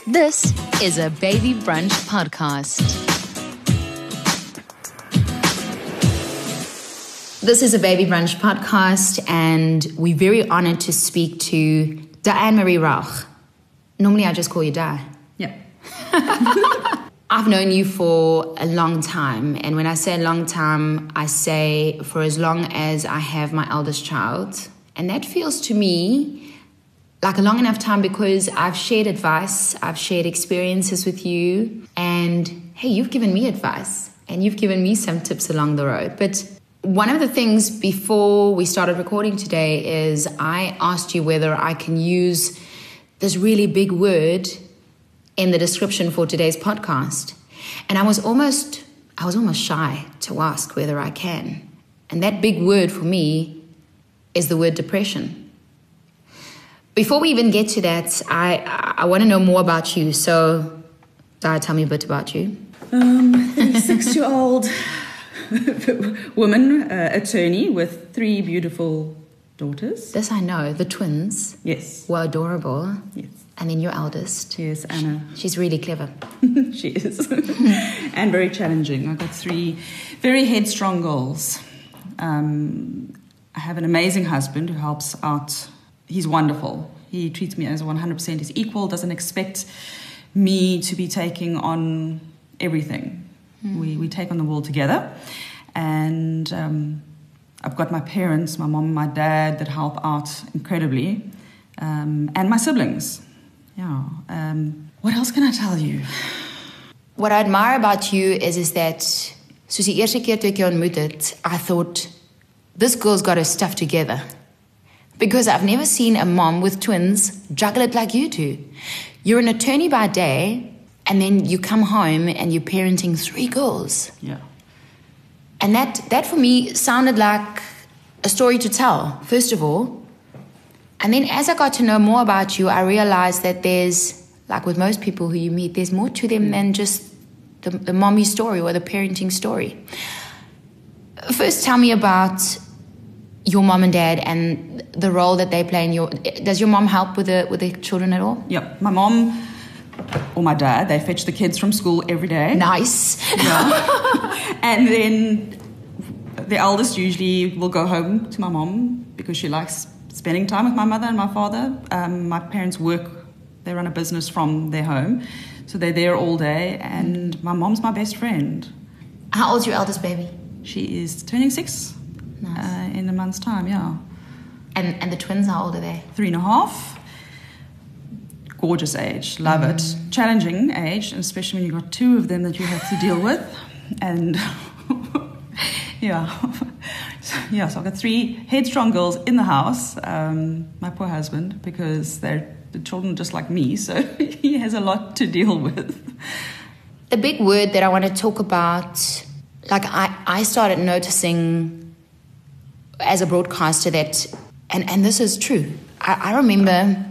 This is a Baby Brunch podcast. This is a Baby Brunch podcast, and we're very honored to speak to Diane Marie Rauch. Normally, I just call you Di. Yeah. I've known you for a long time, and when I say a long time, I say for as long as I have my eldest child. And that feels to me like a long enough time because I've shared advice, I've shared experiences with you, and hey, you've given me advice, and you've given me some tips along the road. But one of the things before we started recording today is I asked you whether I can use this really big word in the description for today's podcast. And I was almost shy to ask whether I can. And that big word for me is the word depression. Before we even get to that, I want to know more about you. So, Di, tell me a bit about you. 36-year-old woman, attorney with 3 beautiful daughters. This I know, the twins. Yes. Were adorable. Yes. And then your eldest. Yes, Anna. She's really clever. She is. And very challenging. I've got 3 very headstrong girls. I have an amazing husband who helps out. He's wonderful. He treats me as 100% his equal, doesn't expect me to be taking on everything. We take on the world together. And I've got my parents, my mom and my dad, that help out incredibly. And my siblings. Yeah. What else can I tell you? What I admire about you is that, soos die eerste keer toe ek jou ontmoet het, I thought, this girl's got her stuff together. Because I've never seen a mom with twins juggle it like you do. You're an attorney by day, and then you come home and you're parenting 3 girls. Yeah. And that for me sounded like a story to tell, first of all. And then as I got to know more about you, I realized that there's, like with most people who you meet, there's more to them than just the mommy story or the parenting story. First, tell me about your mom and dad and the role that they play in your... Does your mom help with the children at all? Yeah, my mom or my dad, they fetch the kids from school every day. Nice. Yeah. And then the eldest usually will go home to my mom because she likes spending time with my mother and my father. My parents work, they run a business from their home. So they're there all day, and my mom's my best friend. How old's your eldest baby? She is turning 6 in a month's time, yeah. And the twins, how old are they? 3.5. Gorgeous age, love it. Challenging age, especially when you've got 2 of them that you have to deal with. And yeah. So I've got 3 headstrong girls in the house. My poor husband, because the children are just like me, so he has a lot to deal with. The big word that I want to talk about, like I started noticing as a broadcaster that, and this is true, I remember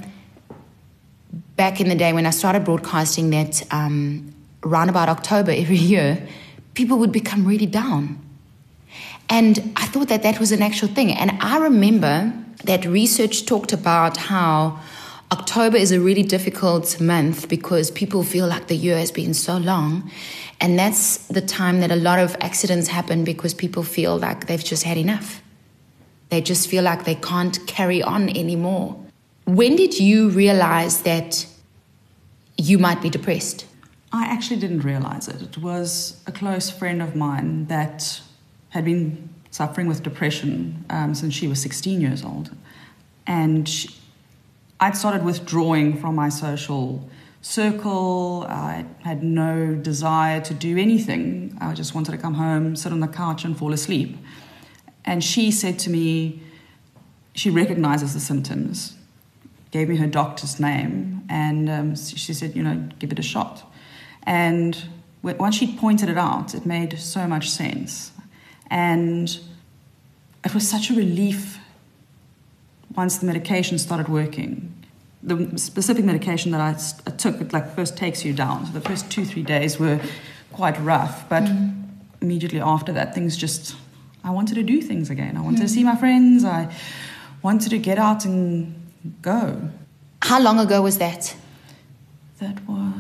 back in the day when I started broadcasting that around about October every year, people would become really down. And I thought that was an actual thing. And I remember that research talked about how October is a really difficult month because people feel like the year has been so long. And that's the time that a lot of accidents happen because people feel like they've just had enough. They just feel like they can't carry on anymore. When did you realize that you might be depressed? I actually didn't realize it. It was a close friend of mine that had been suffering with depression since she was 16 years old. And I'd started withdrawing from my social circle. I had no desire to do anything. I just wanted to come home, sit on the couch and fall asleep. And she said to me, she recognizes the symptoms, gave me her doctor's name, and she said, give it a shot. And once she pointed it out, it made so much sense. And it was such a relief once the medication started working. The specific medication that I took, it first takes you down. So the first 2-3 days were quite rough, but immediately after that, I wanted to do things again. I wanted to see my friends. I wanted to get out and go. How long ago was that? That was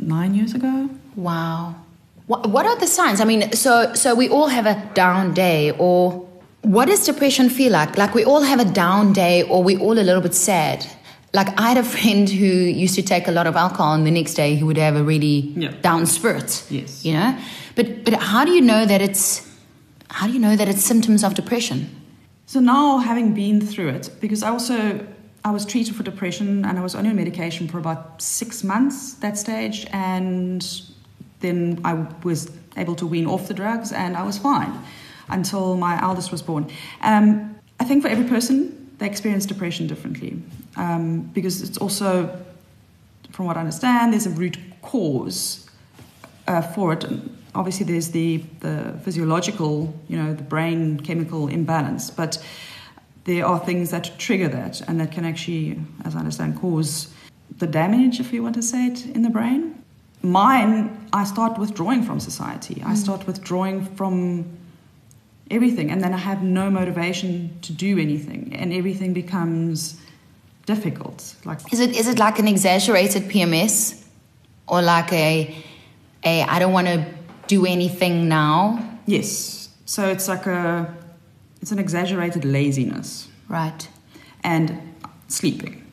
9 years ago. Wow. What are the signs? I mean, so we all have a down day, or what does depression feel like? Like we all have a down day, or we all a little bit sad. Like I had a friend who used to take a lot of alcohol, and the next day he would have a really down spirit. Yes. You know? But how do you know that it's symptoms of depression? So now, having been through it, because I was treated for depression and I was only on medication for about 6 months that stage, and then I was able to wean off the drugs and I was fine until my eldest was born. I think for every person, they experience depression differently, because it's also, from what I understand, there's a root cause for it. Obviously, there's the physiological, the brain chemical imbalance, but there are things that trigger that and that can actually, as I understand, cause the damage, if you want to say it, in the brain. Mine, I start withdrawing from society. I start withdrawing from everything, and then I have no motivation to do anything, and everything becomes difficult. Like, is it like an exaggerated PMS, or like a I don't want to do anything now? Yes. So it's like it's an exaggerated laziness. Right. And sleeping.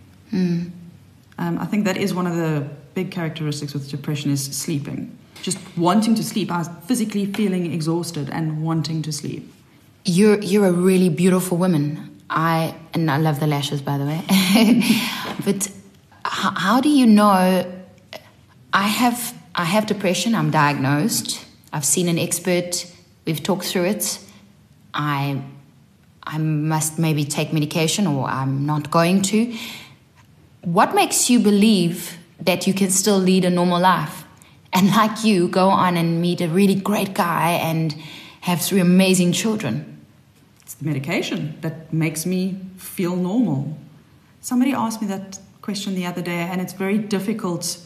I think that is one of the big characteristics with depression, is sleeping. Just wanting to sleep. I was physically feeling exhausted and wanting to sleep. You're a really beautiful woman. I love the lashes, by the way. But how do you know? I have depression. I'm diagnosed. I've seen an expert. We've talked through it. I must maybe take medication, or I'm not going to. What makes you believe that you can still lead a normal life? And like you, go on and meet a really great guy and have 3 amazing children? It's the medication that makes me feel normal. Somebody asked me that question the other day, and it's very difficult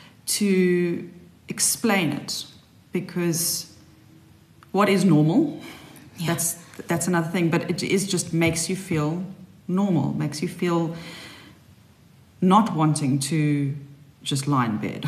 to explain it, because what is normal? Yeah. That's another thing, but it is just makes you feel normal, makes you feel not wanting to just lie in bed.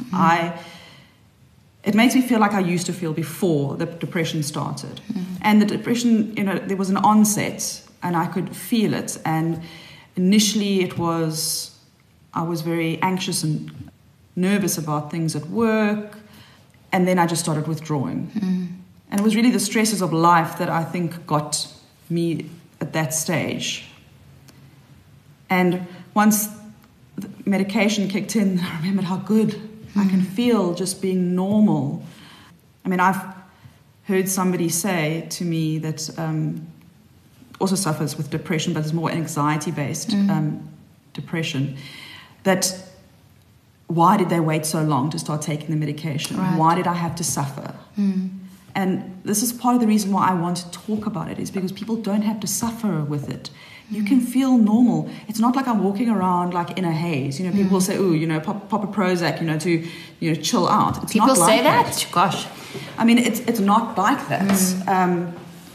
It makes me feel like I used to feel before the depression started. And the depression, there was an onset and I could feel it. And initially I was very anxious and nervous about things at work. And then I just started withdrawing. And it was really the stresses of life that I think got me at that stage. And once the medication kicked in, I remembered how good I can feel just being normal. I mean, I've heard somebody say to me that also suffers with depression, but is more anxiety-based depression, that why did they wait so long to start taking the medication? Right. Why did I have to suffer? And this is part of the reason why I want to talk about it, is because people don't have to suffer with it. You can feel normal. It's not like I'm walking around like in a haze. People will say, "Ooh, pop a Prozac, to chill out." It's people not like say that? Gosh. I mean, it's not like that.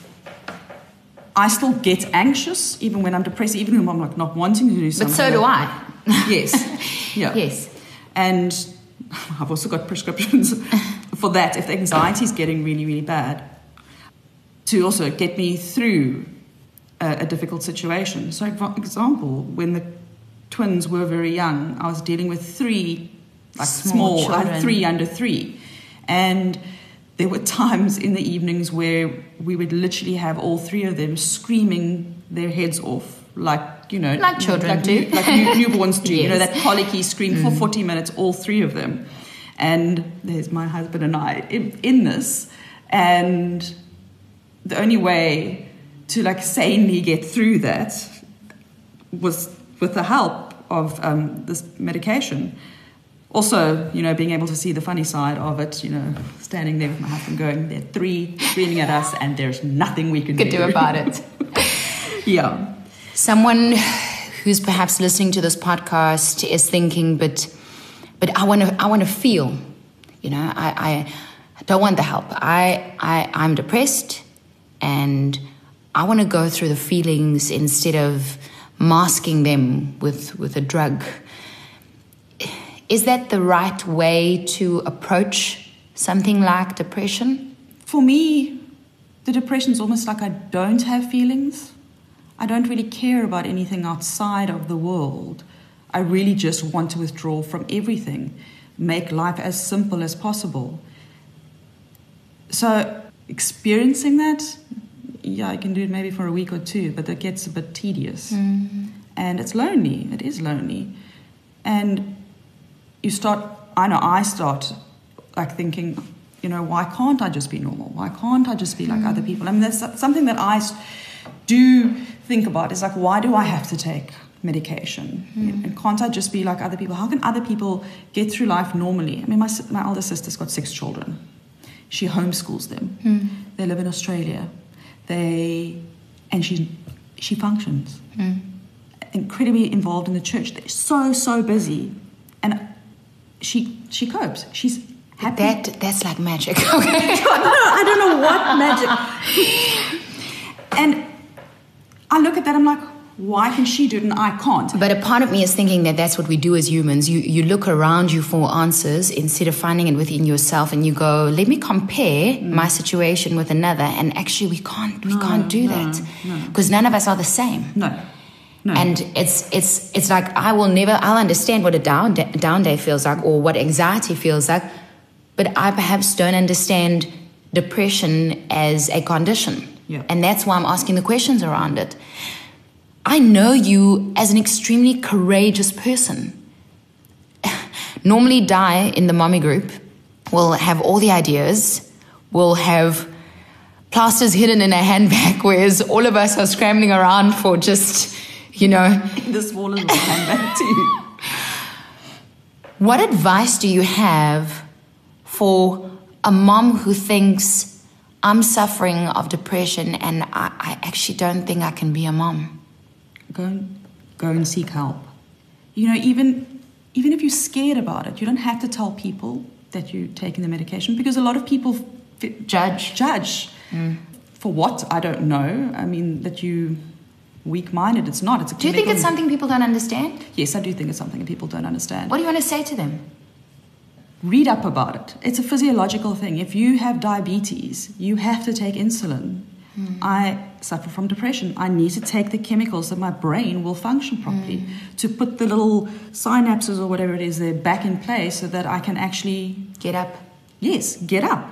I still get anxious even when I'm depressed, even when I'm like not wanting to do something. But so do I. Yes. Yeah. Yes. And I've also got prescriptions for that if the anxiety is getting really, really bad, to also get me through a difficult situation. So, for example, when the twins were very young, I was dealing with 3 small I had 3 under 3. And there were times in the evenings where we would literally have all 3 of them screaming their heads off, like children do. Like newborns do. Yes. That colicky scream for 40 minutes, all 3 of them. And there's my husband and I in this. And the only way to sanely get through that was with the help of this medication. Also, being able to see the funny side of it, standing there with my husband going, there are 3 screaming at us and there's nothing we can do about it. Yeah. Someone who's perhaps listening to this podcast is thinking, but I want to feel, I don't want the help. I'm depressed and I want to go through the feelings instead of masking them with a drug. Is that the right way to approach something like depression? For me, the depression is almost like I don't have feelings. I don't really care about anything outside of the world. I really just want to withdraw from everything, make life as simple as possible. So experiencing that, yeah, I can do it maybe for a week or two, but it gets a bit tedious. Mm-hmm. And it's lonely. It is lonely. And I start like thinking, why can't I just be normal? Why can't I just be like other people? I mean, that's something that I do think about. Is like, why do I have to take medication? And can't I just be like other people? How can other people get through life normally? I mean, my older sister's got 6 children. She homeschools them. They live in Australia. She functions. Incredibly involved in the church. They're so busy, and she copes. She's happy. That's like magic. Okay. I don't know what magic. And I look at that, I'm like, why can she do it and I can't? But a part of me is thinking that that's what we do as humans. You look around you for answers instead of finding it within yourself, and you go, let me compare my situation with another. And actually, we can't do that because none of us are the same. No. And it's like I'll understand what a down day feels like or what anxiety feels like, but I perhaps don't understand depression as a condition. Yeah. And that's why I'm asking the questions around it. I know you as an extremely courageous person. Normally Di in the mommy group will have all the ideas, will have plasters hidden in a handbag, whereas all of us are scrambling around for just, the smallest handbag too. What advice do you have for a mom who thinks I'm suffering of depression and I actually don't think I can be a mom? Go and seek help. Even if you're scared about it, you don't have to tell people that you're taking the medication, because a lot of people judge. For what? I don't know. I mean, that you weak-minded. It's not. Do you think it's something people don't understand? Yes, I do think it's something that people don't understand. What do you want to say to them? Read up about it. It's a physiological thing. If you have diabetes, you have to take insulin. I suffer from depression. I need to take the chemicals that my brain will function properly to put the little synapses or whatever it is there back in place so that I can actually get up. Yes, get up.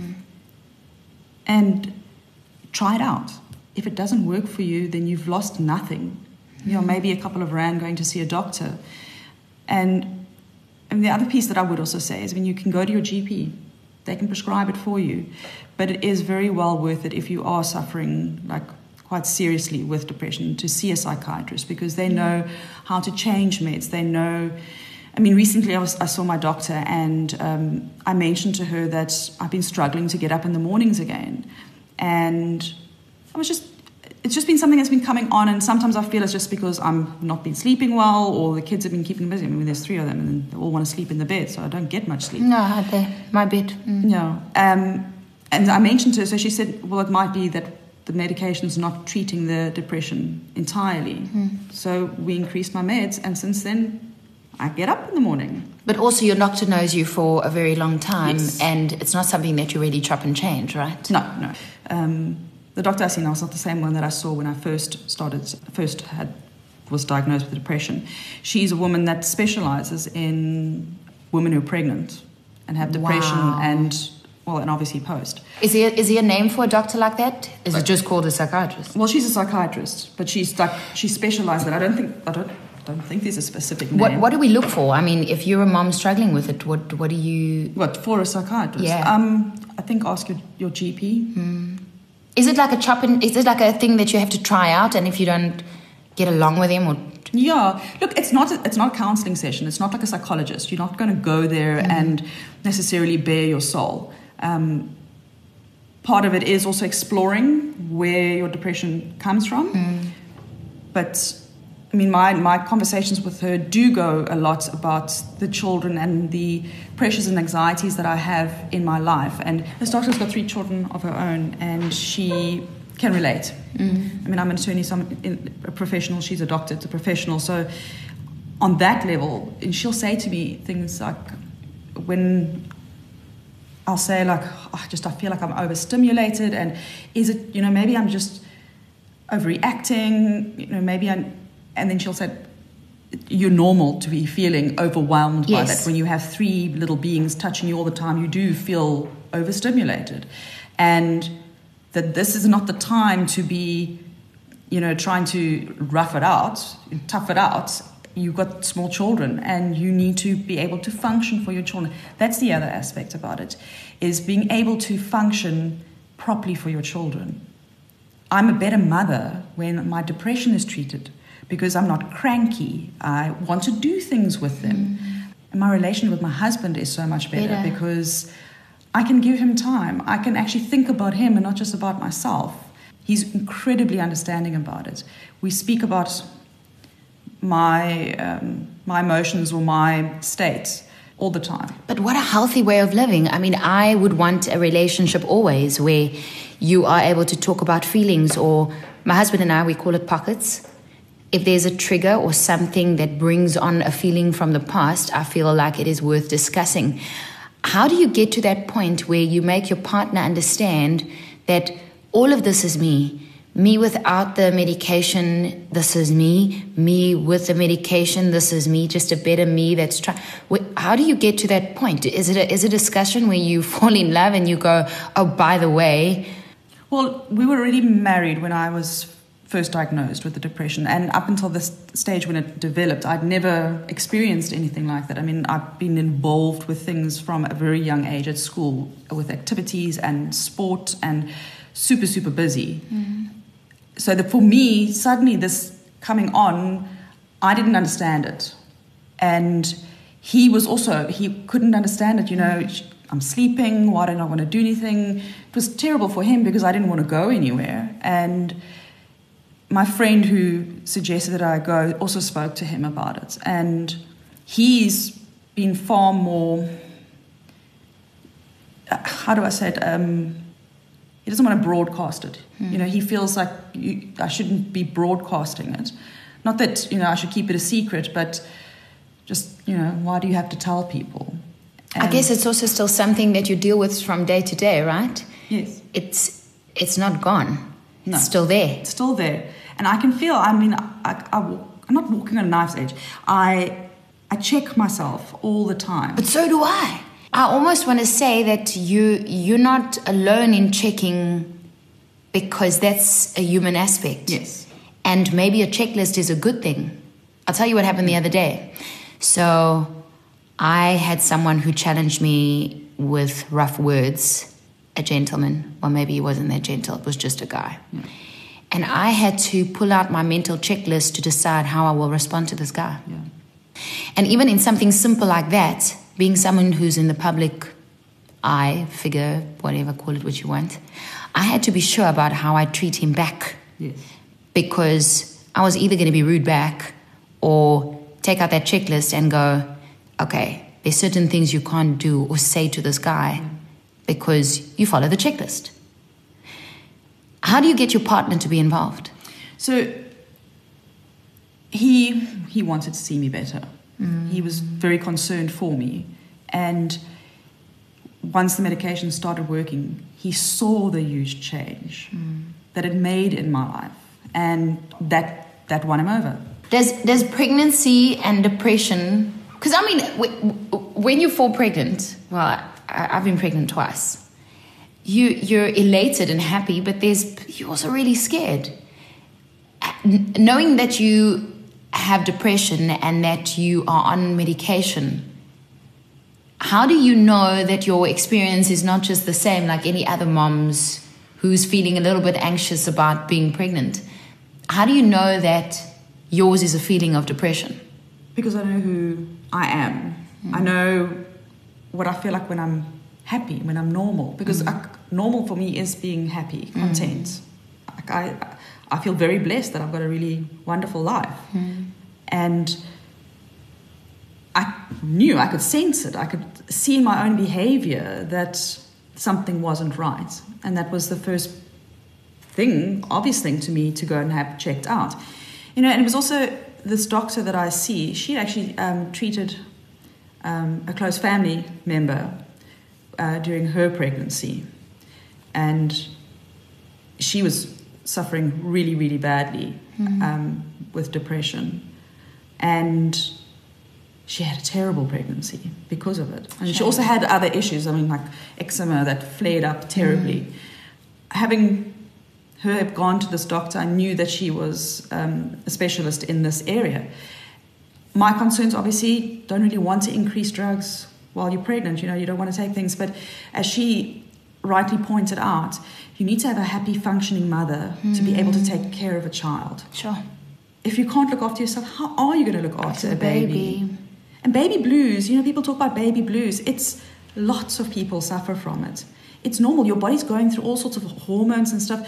And try it out. If it doesn't work for you, then you've lost nothing. Maybe a couple of rand going to see a doctor. And the other piece that I would also say is when you can go to your GP, they can prescribe it for you. But it is very well worth it if you are suffering quite seriously with depression to see a psychiatrist, because they know how to change meds. They know. I mean, recently I saw my doctor, and I mentioned to her that I've been struggling to get up in the mornings again. And it's just been something that's been coming on, and sometimes I feel it's just because I'm not been sleeping well, or the kids have been keeping busy. I mean, there's 3 of them, and they all want to sleep in the bed, so I don't get much sleep. No, my bed. No. And I mentioned to her, so she said, well, it might be that the medication's not treating the depression entirely. So we increased my meds, and since then, I get up in the morning. But also your doctor knows you for a very long time, Yes. and it's not something that you really chop and change, right? No. The doctor I see now is not the same one that I saw when I was diagnosed with depression. She's a woman that specializes in women who are pregnant and have depression. Wow. and obviously post. Is there a name for a doctor like that? Is it just called a psychiatrist? Well, she's a psychiatrist, but she specializes in it. I don't think there's a specific name. What do we look for? I mean, if you're a mom struggling with it, what do you... What, for a psychiatrist? Yeah. I think ask your GP. Is it like is it like a thing that you have to try out, and if you don't get along with him or... Yeah. Look, it's not a counseling session. It's not like a psychologist. You're not going to go there and necessarily bare your soul. Part of it is also exploring where your depression comes from. But I mean, my conversations with her do go a lot about the children and the pressures and anxieties that I have in my life. And this doctor's got 3 children of her own, and she can relate. I mean, I'm an attorney, so I'm a professional. She's a doctor, it's a professional. So on that level, and she'll say to me things like, when I'll say like, I feel like I'm overstimulated, and is it, maybe I'm just overreacting, and then she'll say, you're normal to be feeling overwhelmed by that. When you have 3 little beings touching you all the time, you do feel overstimulated. And that this is not the time to be, trying to rough it out, tough it out. You've got small children and you need to be able to function for your children. That's the other aspect about it, is being able to function properly for your children. I'm a better mother when my depression is treated, because I'm not cranky. I want to do things with them. And my relation with my husband is so much better because I can give him time. I can actually think about him and not just about myself. He's incredibly understanding about it. We speak about my emotions or my state all the time. But what a healthy way of living. I mean, I would want a relationship always where you are able to talk about feelings, or my husband and I, we call it pockets. If there's a trigger or something that brings on a feeling from the past, I feel like it is worth discussing. How do you get to that point where you make your partner understand that all of this is me? Me without the medication, this is me. Me with the medication, this is me. Just a better me that's trying. How do you get to that point? Is it a discussion where you fall in love and you go, oh, by the way? Well, we were already married when I was first diagnosed with the depression, and up until this stage when it developed, I'd never experienced anything like that. I mean, I've been involved with things from a very young age at school, with activities and sport, and super, super busy. So that for me, suddenly this coming on, I didn't understand it. And he couldn't understand it, I'm sleeping, why don't I want to do anything? It was terrible for him because I didn't want to go anywhere. And my friend who suggested that I go also spoke to him about it. And he's been far more, how do I say it? He doesn't want to broadcast it. He feels like I shouldn't be broadcasting it. Not that, I should keep it a secret, but just, why do you have to tell people? I guess it's also still something that you deal with from day to day, right? Yes. It's not gone. No. It's still there. It's still there. And I can feel, I'm not walking on a knife's edge. I check myself all the time. But so do I. I almost want to say that you're not alone in checking, because that's a human aspect. Yes. And maybe a checklist is a good thing. I'll tell you what happened the other day. So I had someone who challenged me with rough words, a gentleman. Well, maybe he wasn't that gentle. It was just a guy. Yeah. And I had to pull out my mental checklist to decide how I will respond to this guy. Yeah. And even in something simple like that, being someone who's in the public eye, figure, whatever, call it what you want, I had to be sure about how I treat him back. Yes. Because I was either going to be rude back or take out that checklist and go, okay, there's certain things you can't do or say to this guy because you follow the checklist. How do you get your partner to be involved? So he wanted to see me better. He was very concerned for me. And once the medication started working, he saw the huge change that it made in my life. And that won him over. Does pregnancy and depression... Because, I mean, when you fall pregnant... Well, I've been pregnant twice. You're elated and happy, but you're also really scared. Knowing that you have depression and that you are on medication, how do you know that your experience is not just the same like any other mom's who's feeling a little bit anxious about being pregnant? How do you know that yours is a feeling of depression? Because I know who I am. I know what I feel like when I'm happy, when I'm normal. Because normal for me is being happy, content. I feel very blessed that I've got a really wonderful life. And I knew, I could sense it. I could see in my own behavior that something wasn't right. And that was the first thing, obvious thing to me to go and have checked out. And it was also this doctor that I see, she actually treated a close family member during her pregnancy. And she was suffering really, really badly with depression. And she had a terrible pregnancy because of it. And she also had other issues, like eczema that flared up terribly. Having her have gone to this doctor, I knew that she was a specialist in this area. My concerns, obviously, don't really want to increase drugs while you're pregnant. You don't want to take things. But as she rightly pointed out, you need to have a happy, functioning mother to be able to take care of a child. Sure. If you can't look after yourself, how are you going to look after a baby? And baby blues, people talk about baby blues. Lots of people suffer from it. It's normal. Your body's going through all sorts of hormones and stuff.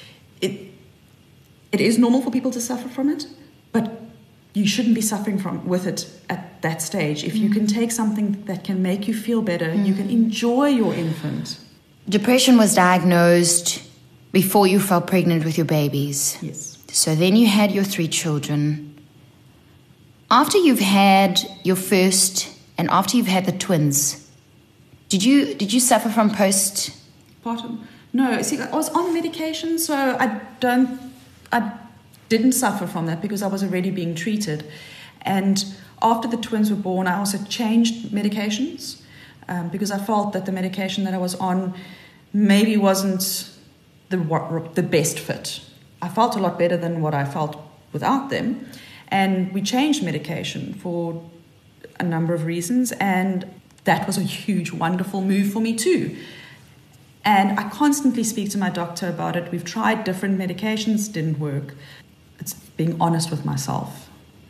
It is normal for people to suffer from it, but you shouldn't be suffering with it at that stage. If you can take something that can make you feel better, you can enjoy your infant. Depression was diagnosed before you fell pregnant with your babies. Yes. So then you had your 3 children. After you've had your first and after you've had the twins, did you suffer from postpartum? No, see, I was on medication, so I didn't suffer from that because I was already being treated. And after the twins were born, I also changed medications because I felt that the medication that I was on maybe wasn't the best fit. I felt a lot better than what I felt without them. And we changed medication for a number of reasons, and that was a huge, wonderful move for me too. And I constantly speak to my doctor about it. We've tried different medications, didn't work. It's being honest with myself.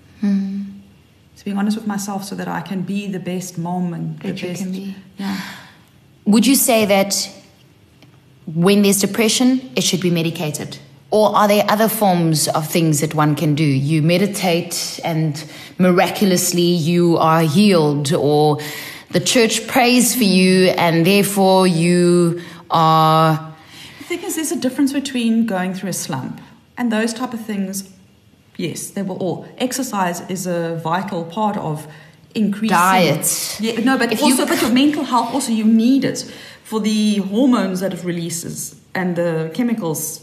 It's being honest with myself so that I can be the best mom and the best. Can be. Yeah. Would you say that when there's depression, it should be medicated? Or are there other forms of things that one can do? You meditate and miraculously you are healed, or the church prays for you and therefore you are... The thing is, there's a difference between going through a slump and those type of things. Yes, they will all. Exercise is a vital part of increasing... Diet. Yeah, no, but but your mental health also, you need it for the hormones that it releases and the chemicals.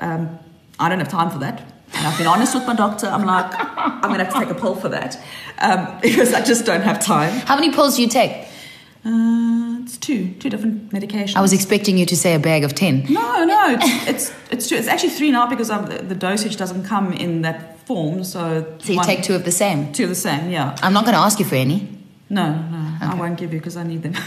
I don't have time for that. And I've been honest with my doctor. I'm like, I'm going to have to take a pill for that because I just don't have time. How many pills do you take? It's two different medications. I was expecting you to say a bag of 10. No, it's two. It's actually 3 now because the dosage doesn't come in that form. So you take 2 of the same? 2 of the same, yeah. I'm not going to ask you for any. No, okay. I won't give you because I need them.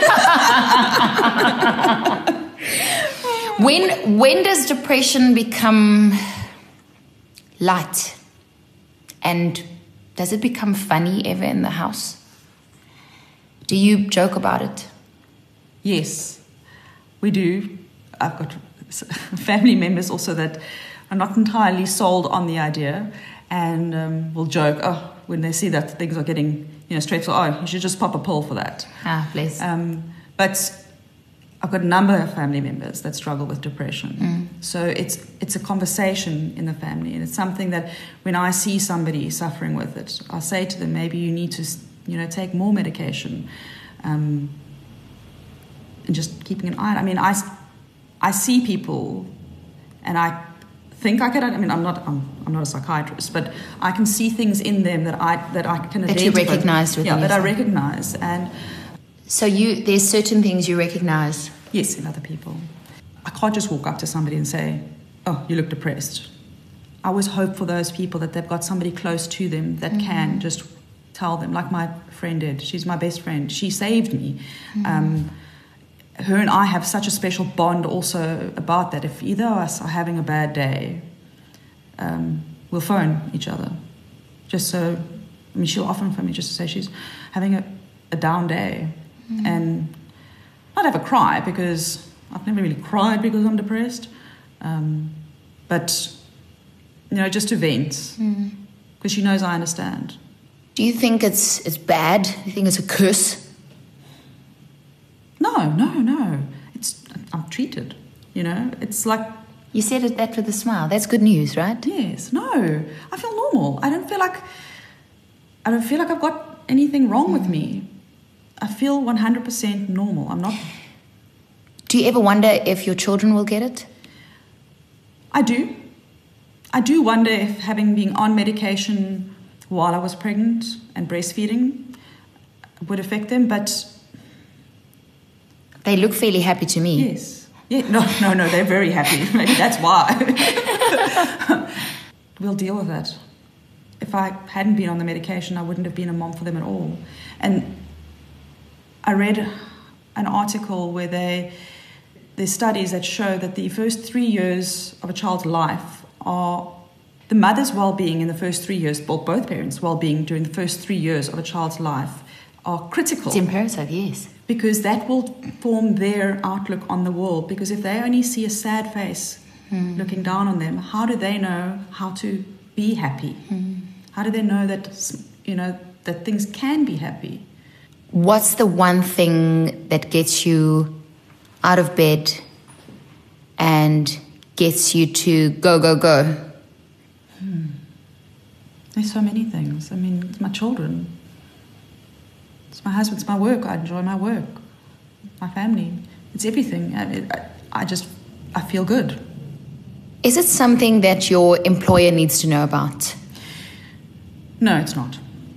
When does depression become light? And does it become funny ever in the house? Do you joke about it? Yes, we do. I've got family members also that are not entirely sold on the idea and will joke, when they see that things are getting stressful, you should just pop a pill for that. Bless. But I've got a number of family members that struggle with depression. So it's a conversation in the family, and it's something that when I see somebody suffering with it, I say to them, maybe you need to take more medication, and just keeping an eye on it. I mean, I see people, and I think I can. I mean, I'm not a psychiatrist, but I can see things in them that I can identify. That you recognise with them. Yeah, that I recognise. And so there's certain things you recognise? Yes, in other people. I can't just walk up to somebody and say, "Oh, you look depressed." I always hope for those people that they've got somebody close to them that can just tell them, like my friend did. She's my best friend. She saved me. Her and I have such a special bond also about that. If either of us are having a bad day, we'll phone each other. Just so, she'll often phone me just to say she's having a down day. And not have a cry, because I've never really cried because I'm depressed. But, just to vent, because she knows I understand. Do you think it's bad? Do you think it's a curse? No. I'm treated, It's like You said that with a smile. That's good news, right? Yes. No, I feel normal. I don't feel like I've got anything wrong with me. I feel 100% normal. I'm not. Do you ever wonder if your children will get it? I do. I do wonder if having been on medication while I was pregnant and breastfeeding would affect them, but they look fairly happy to me. Yes. Yeah. No, they're very happy. Maybe that's why. We'll deal with it. If I hadn't been on the medication, I wouldn't have been a mom for them at all. And I read an article where there's studies that show that the first 3 years of a child's life are the mother's well-being in the first 3 years, well, both parents' well-being during the first 3 years of a child's life are critical. It's imperative, yes. Because that will form their outlook on the world. Because if they only see a sad face looking down on them, how do they know how to be happy? How do they know that, that things can be happy? What's the one thing that gets you out of bed and gets you to go, go, go? There's so many things. I mean, it's my children. It's my husband. It's my work. I enjoy my work. My family. It's everything. I feel good. Is it something that your employer needs to know about? No, it's not.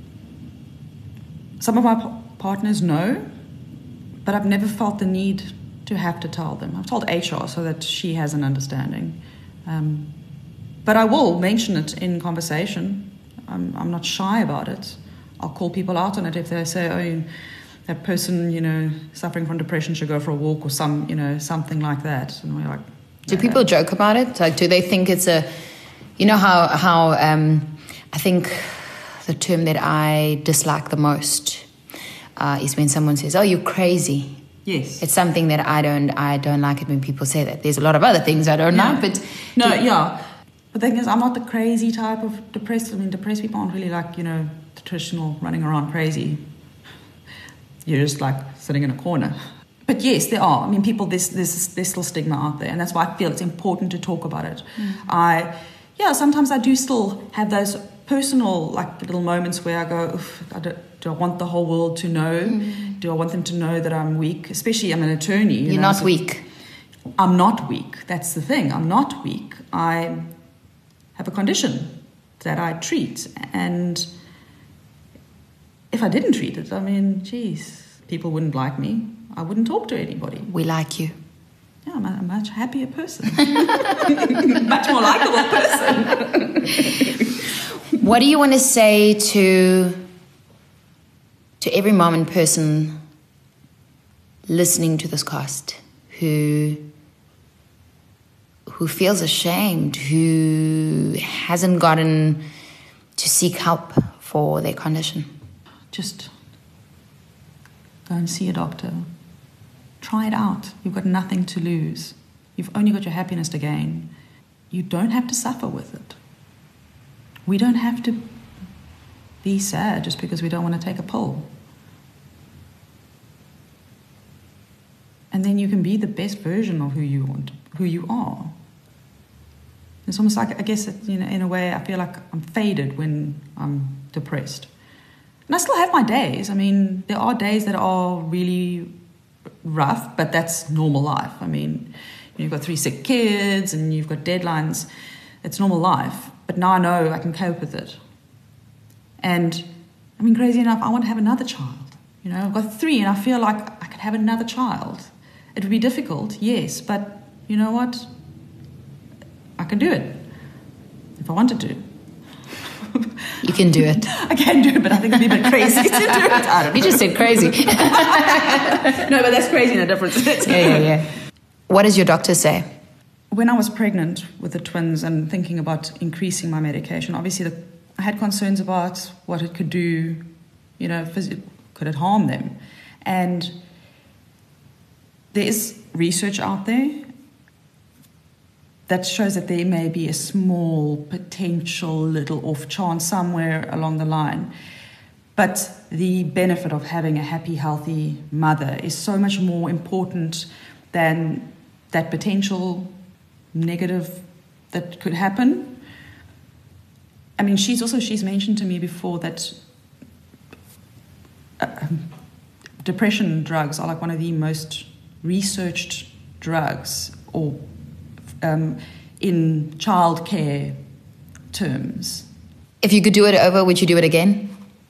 Some of my partners know, but I've never felt the need to have to tell them. I've told HR so that she has an understanding. But I will mention it in conversation. I'm not shy about it. I'll call people out on it if they say, oh, that person, suffering from depression should go for a walk or something like that. And we're like, do people joke about it? Like, do they think it's how I think the term that I dislike the most is when someone says, oh, you're crazy. Yes. It's something that I don't like it when people say that. There's a lot of other things I don't like, but... No, yeah. But the thing is, I'm not the crazy type of depressed. I mean, depressed people aren't really like, the traditional running around crazy. You're just like sitting in a corner. But yes, there are. I mean, people, there's still stigma out there. And that's why I feel it's important to talk about it. Sometimes I do still have those personal, like, little moments where I go, do I want the whole world to know? Do I want them to know that I'm weak? Especially, I'm an attorney. You're not weak. I'm not weak. That's the thing. I'm not weak. I have a condition that I treat. And if I didn't treat it, I mean, people wouldn't like me. I wouldn't talk to anybody. We like you. Yeah, I'm a much happier person. Much more likable person. What do you want to say to every mom and person listening to this cast who feels ashamed, who hasn't gotten to seek help for their condition? Just go and see a doctor. Try it out. You've got nothing to lose. You've only got your happiness to gain. You don't have to suffer with it. We don't have to be sad just because we don't want to take a pill. And then you can be the best version of who you are. It's almost like, I guess, in a way, I feel like I'm faded when I'm depressed. And I still have my days. I mean, there are days that are really rough, but that's normal life. I mean, you've got 3 sick kids and you've got deadlines. It's normal life. But now I know I can cope with it. And, I mean, crazy enough, I want to have another child. I've got 3 and I feel like I could have another child. It would be difficult, yes, but you know what? I can do it if I wanted to. You can do it. I can do it, but I think it'd be a bit crazy to do it. I don't know. You just said crazy. No, but that's crazy in a different sense. Yeah. What does your doctor say? When I was pregnant with the twins and thinking about increasing my medication, obviously I had concerns about what it could do, could it harm them? And there is research out there that shows that there may be a small potential little off chance somewhere along the line. But the benefit of having a happy, healthy mother is so much more important than that potential negative that could happen. I mean, she's mentioned to me before that depression drugs are like one of the most researched drugs, or in childcare terms. If you could do it over, would you do it again?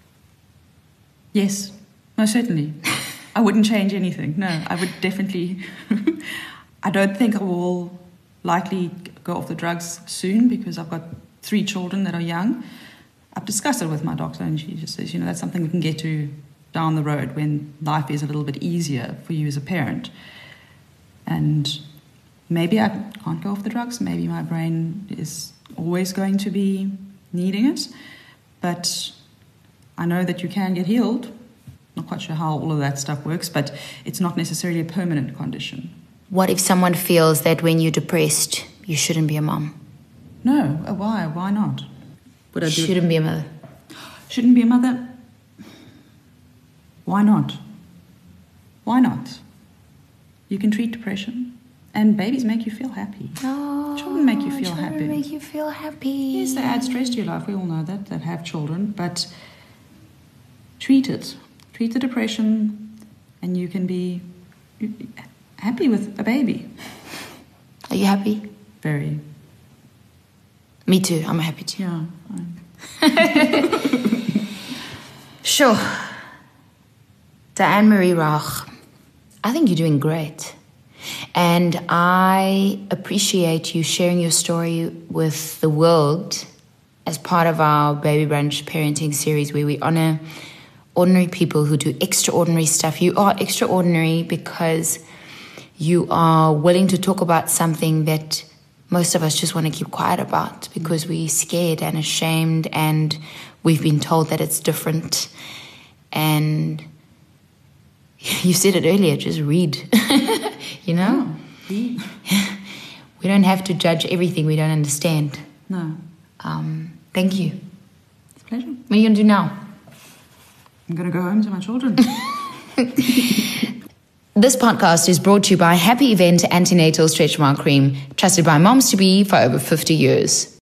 Yes, most certainly. I wouldn't change anything. No, I would definitely. I don't think I will likely go off the drugs soon because I've got 3 children that are young. I've discussed it with my doctor, and she just says, that's something we can get to down the road when life is a little bit easier for you as a parent. And maybe I can't go off the drugs. Maybe my brain is always going to be needing it. But I know that you can get healed. Not quite sure how all of that stuff works, but it's not necessarily a permanent condition. What if someone feels that when you're depressed, you shouldn't be a mom? No. Why? Why not? Would I do Shouldn't be a mother. Shouldn't be a mother? Why not? Why not? You can treat depression, and babies make you feel happy. Oh, children make you feel happy. Children make you feel happy. Yes, they add stress to your life. We all know that have children, but treat it. Treat the depression, and you can be happy with a baby. Are you happy? Very. Me too. I'm happy too. Yeah. Sure. Diane Marie Rauch, I think you're doing great. And I appreciate you sharing your story with the world as part of our Baby Brunch parenting series, where we honor ordinary people who do extraordinary stuff. You are extraordinary because you are willing to talk about something that most of us just want to keep quiet about because we're scared and ashamed, and we've been told that it's different. And you said it earlier, just read, We don't have to judge everything we don't understand. No. Thank you. It's a pleasure. What are you going to do now? I'm going to go home to my children. This podcast is brought to you by Happy Event Antenatal Stretch Mark Cream, trusted by moms-to-be for over 50 years.